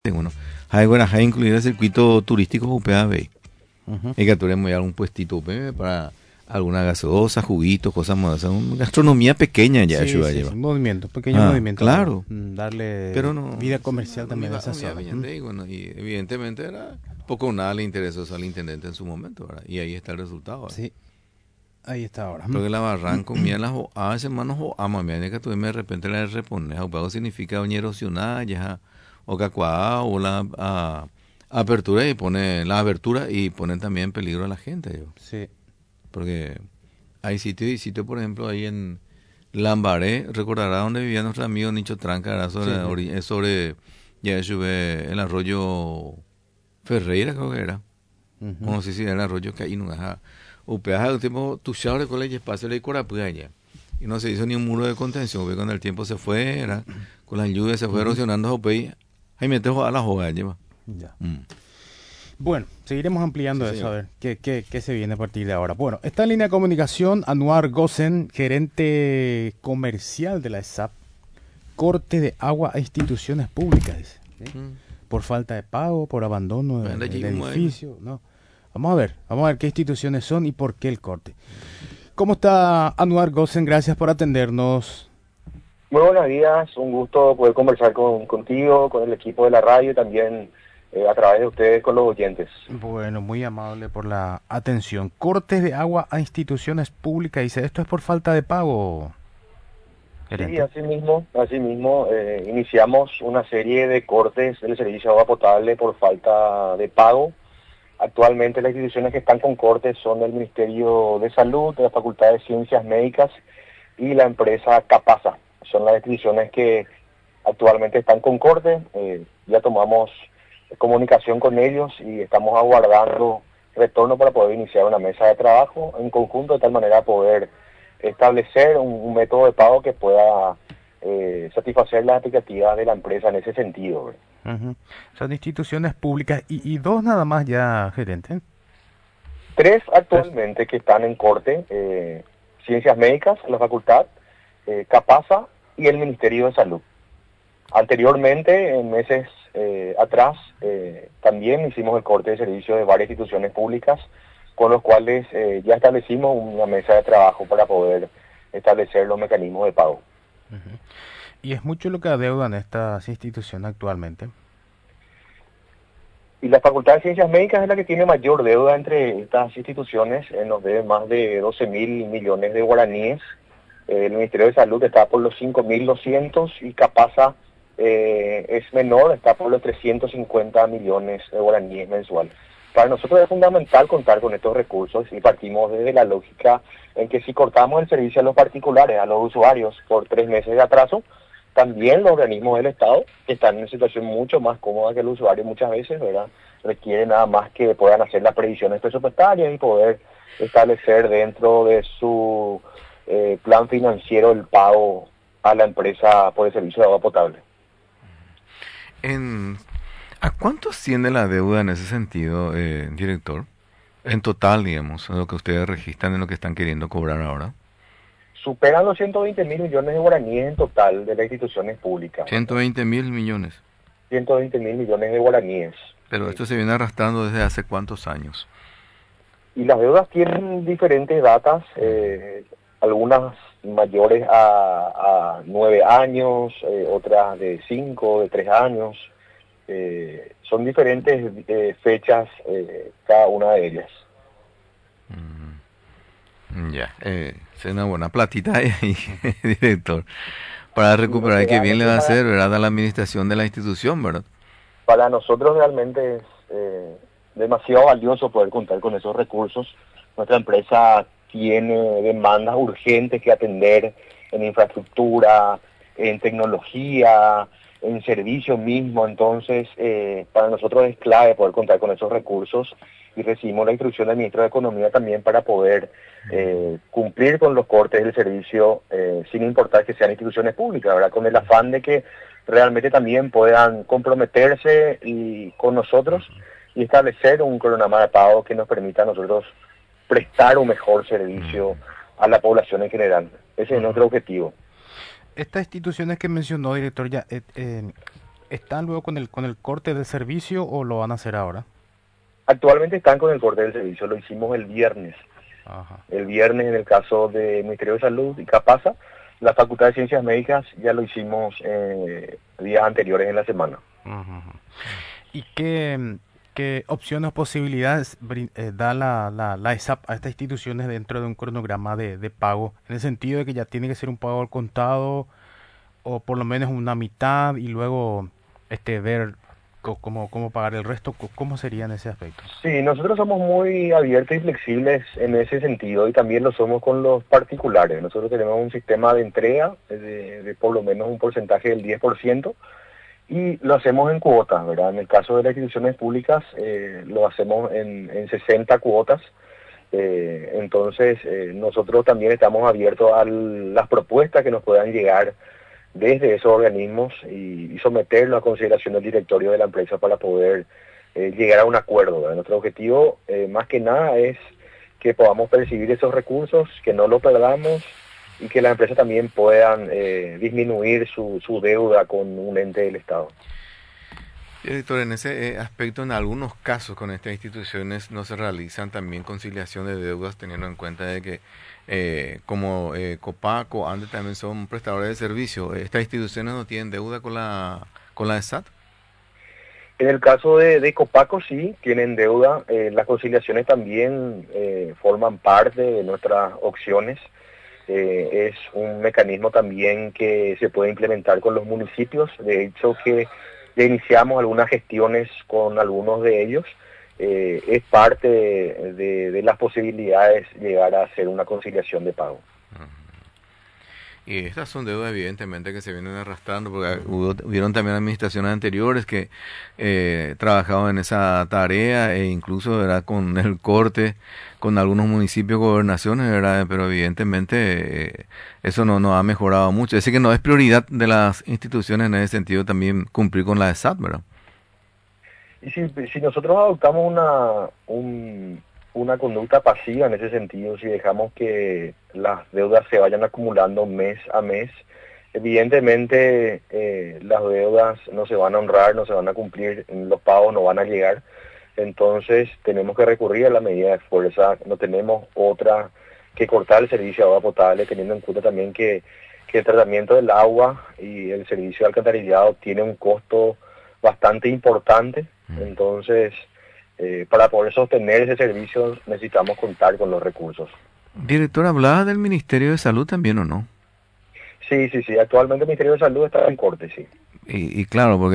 Bueno, hay buena, hay incluir el circuito turístico UPAB. Ujú. Hay que tener algún puestito para alguna gaseosa, juguitos, cosas más. Una gastronomía pequeña ya Sí, eso va a sí, sí, llevar. movimiento, pequeño Ah, movimiento, pero claro. Pero darle no, vida comercial no me también a iba, esa no me iba zona. bien de ahí, bueno, y evidentemente era poco o nada le interesó eso al intendente en su momento, ¿verdad? Y ahí está el resultado, ¿verdad? Sí, ahí está ahora. Porque la barranco, mira las a veces manos o ama, mira que tú de repente le repones, o pago significa oñero erosionada, ya, o cacuá, o la apertura y pone la abertura y ponen también en peligro a la gente, yo. Sí. Porque hay sitios y sitios, por ejemplo, ahí en Lambaré, recordará donde vivía nuestro amigo Nicho Tranca, era Sí, sobre, sí, sí. sobre, ya sube el arroyo Ferreira, creo que era. O Ujú. no sé si era el arroyo que ahí no ajá. Upeaja un tiempo tu de colegio espacio le allá. Y no se hizo ni un muro de contención, porque cuando el tiempo se fue, era, con las lluvias se fue Ujú. erosionando Jopey. Ahí mete a la joga lleva. Ya. Mm. Bueno, seguiremos Sí, ampliando eso, a señor. ver qué se viene a partir de ahora. Bueno, está en línea de comunicación Anuar Gosen, gerente comercial de la ESAP, corte de agua a instituciones públicas, dice. ¿Sí? Mm. Por falta de pago, por abandono Anda del allí como ahí. edificio, ¿no? Vamos a ver qué instituciones son y por qué el corte. ¿Cómo está Anuar Gosen? Gracias por atendernos. Muy buenos días, un gusto poder conversar contigo, con el equipo de la radio y también a través de ustedes con los oyentes. Bueno, muy amable por la atención. Cortes de agua a instituciones públicas, dice, esto es por falta de pago, Sí, gerente. asimismo, iniciamos una serie de cortes del servicio de agua potable por falta de pago. Actualmente las instituciones que están con cortes son el Ministerio de Salud, la Facultad de Ciencias Médicas y la empresa Capasa. Son las instituciones que actualmente están con corte. Ya tomamos comunicación con ellos y estamos aguardando retorno para poder iniciar una mesa de trabajo en conjunto de tal manera poder establecer un método de pago que pueda satisfacer las expectativas de la empresa en ese sentido, ¿verdad? Ujú. Son instituciones públicas y dos nada más ya, gerente. Tres Tres. actualmente que están en corte, Ciencias Médicas, la facultad, Capasa y el Ministerio de Salud. Anteriormente, en meses atrás, también hicimos el corte de servicio de varias instituciones públicas, con los cuales ya establecimos una mesa de trabajo para poder establecer los mecanismos de pago. Ujú. Y es mucho lo que adeudan estas instituciones actualmente. Y la Facultad de Ciencias Médicas es la que tiene mayor deuda entre estas instituciones, nos debe más de 12.000 millones de guaraníes. El Ministerio de Salud está por los 5.200 y Capasa es menor, está por los 350 millones de guaraníes mensual. Para nosotros es fundamental contar con estos recursos y partimos desde la lógica en que si cortamos el servicio a los particulares, a los usuarios, por 3 meses de atraso, también los organismos del Estado, que están en una situación mucho más cómoda que el usuario muchas veces, ¿verdad? Requieren nada más que puedan hacer las previsiones presupuestarias y poder establecer dentro de su plan financiero el pago a la empresa por el servicio de agua potable. En, ¿A cuánto asciende la deuda en ese sentido, director? En total, digamos, en lo que ustedes registran, en lo que están queriendo cobrar ahora. Superan los 120.000 millones de guaraníes en total de las instituciones públicas, ciento ¿verdad? veinte mil millones. 120.000 millones de guaraníes. Pero Sí. esto se viene arrastrando desde hace cuántos años. Y las deudas tienen diferentes datas, algunas mayores a 9 años, otras de 5, de 3 años. Son diferentes fechas cada una de ellas. Ya, es una buena platita ahí, director, para Y recuperar que bien le realmente va a hacer, ¿verdad? A la administración de la institución, ¿verdad? para nosotros realmente es demasiado valioso poder contar con esos recursos. Nuestra empresa tiene demandas urgentes que atender en infraestructura, en tecnología, en servicio mismo. Entonces, para nosotros es clave poder contar con esos recursos y recibimos la instrucción del ministro de Economía también para poder cumplir con los cortes del servicio sin importar que sean instituciones públicas, ¿verdad? Con el afán de que realmente también puedan comprometerse con nosotros y establecer un cronograma de pago que nos permita a nosotros prestar un mejor servicio a la población en general. Ese es Ujú. nuestro objetivo. Estas instituciones que mencionó, director, ya ¿están luego con el corte del servicio o lo van a hacer ahora? Actualmente están con el corte del servicio, lo hicimos el viernes. Ajá. El viernes en el caso del Ministerio de Salud y Capasa, la Facultad de Ciencias Médicas ya lo hicimos días anteriores en la semana. Ujú. ¿Y qué opciones o posibilidades da la ESAP a estas instituciones dentro de un cronograma de pago? En el sentido de que ya tiene que ser un pago al contado o por lo menos una mitad y luego ver cómo pagar el resto. ¿Cómo sería en ese aspecto? Sí, nosotros somos muy abiertos y flexibles en ese sentido y también lo somos con los particulares. Nosotros tenemos un sistema de entrega de por lo menos un porcentaje del 10%. Y lo hacemos en cuotas, ¿verdad? En el caso de las instituciones públicas lo hacemos en 60 cuotas. Entonces, nosotros también estamos abiertos a las propuestas que nos puedan llegar desde esos organismos y someterlo a consideración del directorio de la empresa para poder llegar a un acuerdo, ¿verdad? Nuestro objetivo, más que nada, es que podamos percibir esos recursos, que no los perdamos y que las empresas también puedan disminuir su deuda con un ente del Estado. Director, en ese aspecto, en algunos casos con estas instituciones no se realizan también conciliación de deudas, teniendo en cuenta de que como Copaco, Ande también son prestadores de servicio. ¿Estas instituciones no tienen deuda con la ESAT? En el caso de Copaco sí, tienen deuda. Las conciliaciones también forman parte de nuestras opciones. Es un mecanismo también que se puede implementar con los municipios. De hecho, que ya iniciamos algunas gestiones con algunos de ellos. Es parte de las posibilidades llegar a hacer una conciliación de pago. Y estas son deudas evidentemente que se vienen arrastrando, porque hubieron también administraciones anteriores que trabajaban en esa tarea e incluso era con el corte con algunos municipios, gobernaciones, ¿verdad? Pero evidentemente eso no ha mejorado mucho. Es decir, que no es prioridad de las instituciones en ese sentido también cumplir con la ESAT, ¿verdad? Y si nosotros adoptamos una conducta pasiva en ese sentido, si dejamos que las deudas se vayan acumulando mes a mes, evidentemente las deudas no se van a honrar, no se van a cumplir, los pagos no van a llegar. Entonces tenemos que recurrir a la medida de fuerza, no tenemos otra que cortar el servicio de agua potable, teniendo en cuenta también que el tratamiento del agua y el servicio de alcantarillado tiene un costo bastante importante. Entonces, para poder sostener ese servicio necesitamos contar con los recursos. Director, ¿hablaba del Ministerio de Salud también o no? Sí, actualmente el Ministerio de Salud está en corte, sí. Y claro, porque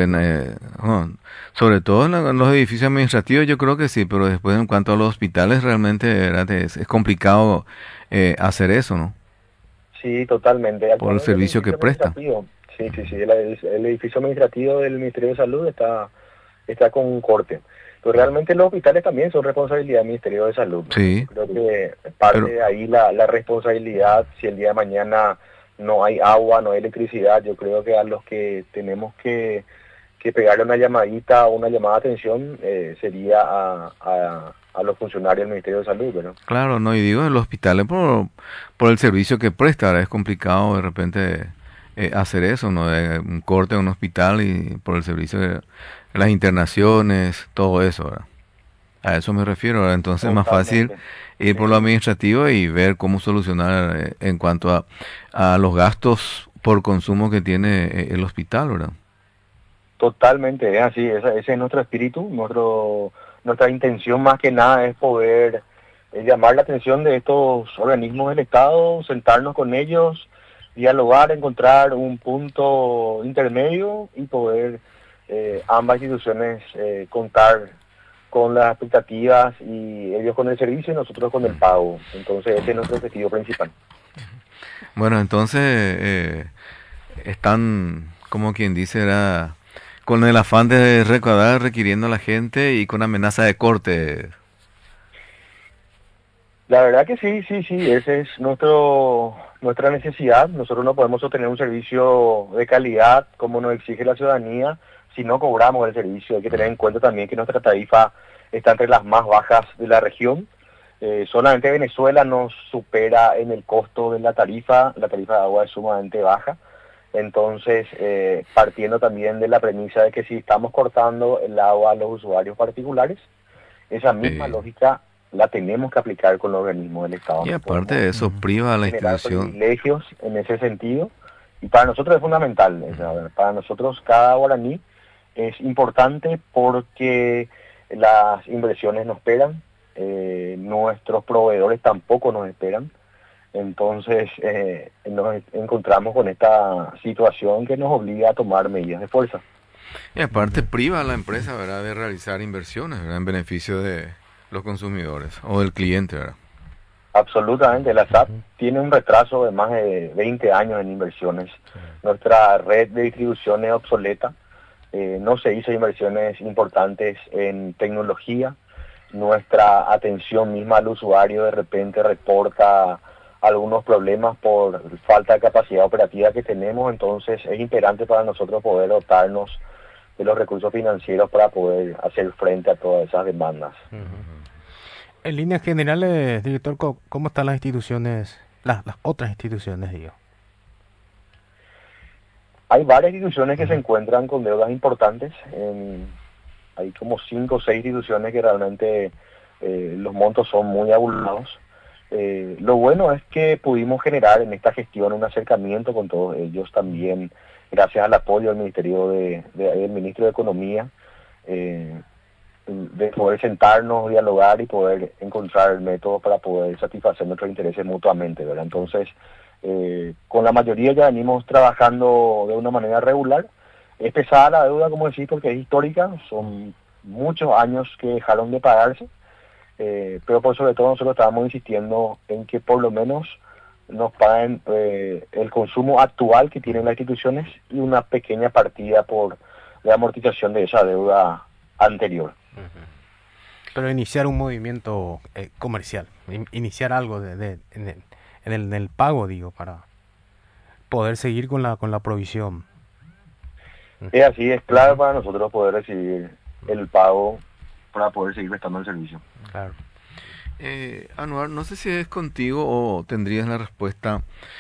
sobre todo en los edificios administrativos yo creo que sí, pero después en cuanto a los hospitales realmente ¿verdad? Es complicado hacer eso, ¿no? Sí, totalmente. Por el servicio que presta. Sí, el edificio administrativo del Ministerio de Salud está con un corte. Pero realmente los hospitales también son responsabilidad del Ministerio de Salud. Sí. Creo que parte de ahí la responsabilidad, si el día de mañana no hay agua, no hay electricidad, yo creo que a los que tenemos que pegarle una llamadita o una llamada de atención sería a los funcionarios del Ministerio de Salud, ¿verdad? Claro, no, y digo en los hospitales por el servicio que presta, ¿verdad? Es complicado de repente hacer eso, ¿no? Un corte en un hospital y por el servicio de las internaciones, todo eso, ¿verdad? A eso me refiero, ¿verdad? Entonces es más fácil ir por lo administrativo y ver cómo solucionar en cuanto a los gastos por consumo que tiene el hospital, ¿verdad? Totalmente, es así, ese es nuestro espíritu, nuestra intención más que nada es poder llamar la atención de estos organismos del Estado, sentarnos con ellos, dialogar, encontrar un punto intermedio y poder ambas instituciones contar con las expectativas y ellos con el servicio y nosotros con el pago. Entonces ese es nuestro objetivo principal. Bueno, entonces están, como quien dice, era con el afán de recaudar, requiriendo a la gente y con amenaza de corte. La verdad que sí, esa es nuestra necesidad. Nosotros no podemos sostener un servicio de calidad como nos exige la ciudadanía si no cobramos el servicio. Hay que tener en cuenta también que nuestra tarifa está entre las más bajas de la región. Solamente Venezuela nos supera en el costo de la tarifa de agua es sumamente baja. Entonces, partiendo también de la premisa de que si estamos cortando el agua a los usuarios particulares, esa misma lógica la tenemos que aplicar con los organismos del Estado. Y aparte de eso, priva a la institución. Privilegios en ese sentido, y para nosotros es fundamental. Para nosotros cada guaraní es importante porque las inversiones nos esperan, nuestros proveedores tampoco nos esperan. Entonces nos encontramos con esta situación que nos obliga a tomar medidas de fuerza. Y aparte priva a la empresa, ¿verdad?, de realizar inversiones, ¿verdad?, en beneficio de los consumidores o del cliente, ¿verdad? Absolutamente, la SAP tiene un retraso de más de 20 años en inversiones. Nuestra red de distribución es obsoleta, no se hizo inversiones importantes en tecnología, nuestra atención misma al usuario de repente reporta algunos problemas por falta de capacidad operativa que tenemos, entonces es imperante para nosotros poder dotarnos de los recursos financieros para poder hacer frente a todas esas demandas. En líneas generales, director, ¿cómo están las instituciones, las otras instituciones, digo? Hay varias instituciones que se encuentran con deudas importantes, hay como 5 o 6 instituciones que realmente los montos son muy abultados. Lo bueno es que pudimos generar en esta gestión un acercamiento con todos ellos también, gracias al apoyo del del Ministro de Economía, de poder sentarnos, dialogar y poder encontrar el método para poder satisfacer nuestros intereses mutuamente, ¿verdad? Entonces, con la mayoría ya venimos trabajando de una manera regular. Es pesada la deuda, como decís, porque es histórica, son muchos años que dejaron de pagarse, pero por sobre todo nosotros estábamos insistiendo en que por lo menos nos paguen el consumo actual que tienen las instituciones y una pequeña partida por la amortización de esa deuda anterior. Pero iniciar un movimiento comercial, iniciar algo en el pago, digo, para poder seguir con la provisión. Es así, es clave para nosotros poder recibir el pago para poder seguir prestando el servicio. Claro. Anuar, no sé si es contigo o tendrías la respuesta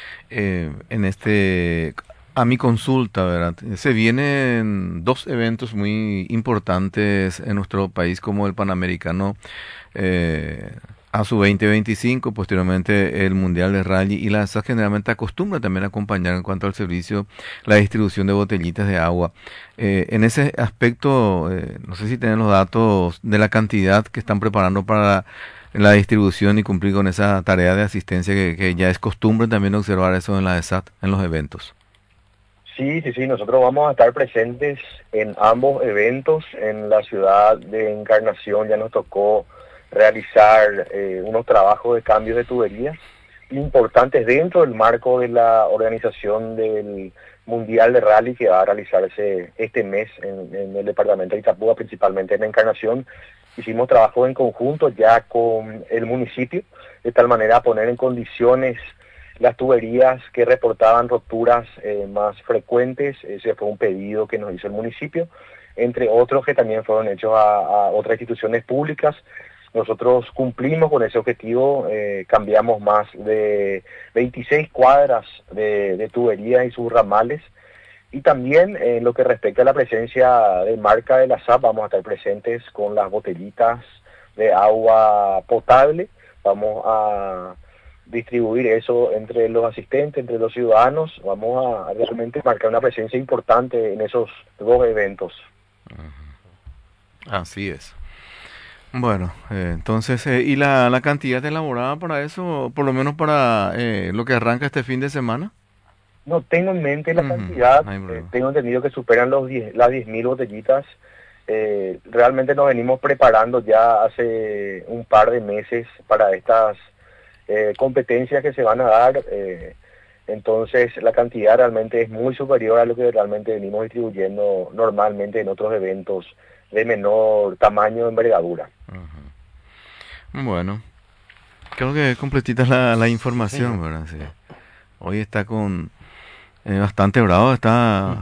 a mi consulta, ¿verdad? Se vienen 2 eventos muy importantes en nuestro país, como el Panamericano a su 2025, posteriormente el Mundial de Rally, y la SAT generalmente acostumbra también a acompañar en cuanto al servicio, la distribución de botellitas de agua. En ese aspecto, no sé si tienen los datos de la cantidad que están preparando para la distribución y cumplir con esa tarea de asistencia que ya es costumbre también observar eso en la SAT, en los eventos. Sí, nosotros vamos a estar presentes en ambos eventos. En la ciudad de Encarnación ya nos tocó realizar unos trabajos de cambios de tuberías importantes dentro del marco de la organización del Mundial de Rally que va a realizarse este mes en el departamento de Itapúa, principalmente en Encarnación. Hicimos trabajos en conjunto ya con el municipio, de tal manera a poner en condiciones las tuberías que reportaban roturas más frecuentes. Ese fue un pedido que nos hizo el municipio, entre otros que también fueron hechos a otras instituciones públicas. Nosotros cumplimos con ese objetivo, cambiamos más de 26 cuadras de tuberías y sus ramales. Y también en lo que respecta a la presencia de marca de la SAP, vamos a estar presentes con las botellitas de agua potable. Vamos a distribuir eso entre los asistentes, entre los ciudadanos. Vamos a realmente marcar una presencia importante en esos 2 eventos. Así es. Bueno, entonces, ¿y la cantidad elaborada para eso, por lo menos para lo que arranca este fin de semana? No tengo en mente la cantidad, tengo entendido que superan las 10.000 botellitas. Realmente nos venimos preparando ya hace un par de meses para estas competencias que se van a dar. Entonces la cantidad realmente es muy superior a lo que realmente venimos distribuyendo normalmente en otros eventos de menor tamaño o envergadura. Bueno, creo que completita la información, ¿verdad? Sí. Hoy está con bastante bravo, está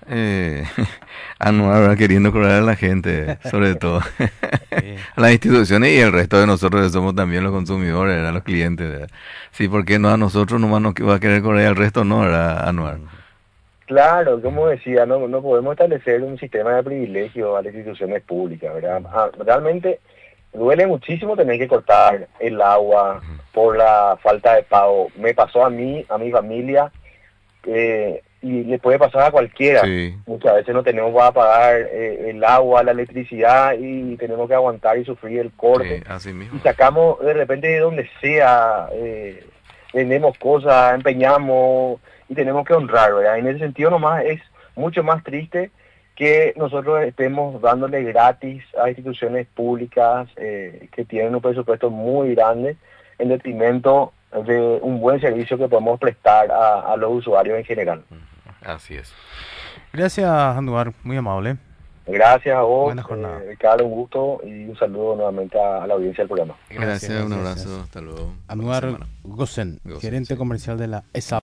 Anuar, ¿verdad?, queriendo cobrar a la gente, sobre todo a las instituciones y el resto de nosotros que somos también los consumidores, ¿verdad?, los clientes, ¿verdad? Sí, porque no a nosotros nomás nos va a querer cobrar, al resto no, ¿verdad, Anuar? Claro, como decía, no podemos establecer un sistema de privilegio a las instituciones públicas, ¿verdad? Realmente duele muchísimo tener que cortar el agua por la falta de pago. Me pasó a mí, a mi familia, y le puede pasar a cualquiera. Sí. Muchas veces no tenemos para pagar el agua, la electricidad, y tenemos que aguantar y sufrir el corte. Así mismo. Y sacamos de repente de donde sea, vendemos cosas, empeñamos y tenemos que honrar, ¿verdad? En ese sentido nomás es mucho más triste que nosotros estemos dándole gratis a instituciones públicas que tienen un presupuesto muy grande en detrimento de un buen servicio que podemos prestar a los usuarios en general. Así es. Gracias, Anuar, muy amable. Gracias a vos, Buena jornada. Ricardo, un gusto y un saludo nuevamente a la audiencia del programa. Gracias, un abrazo, hasta luego. Anuar Gosen, gerente comercial de la ESAP.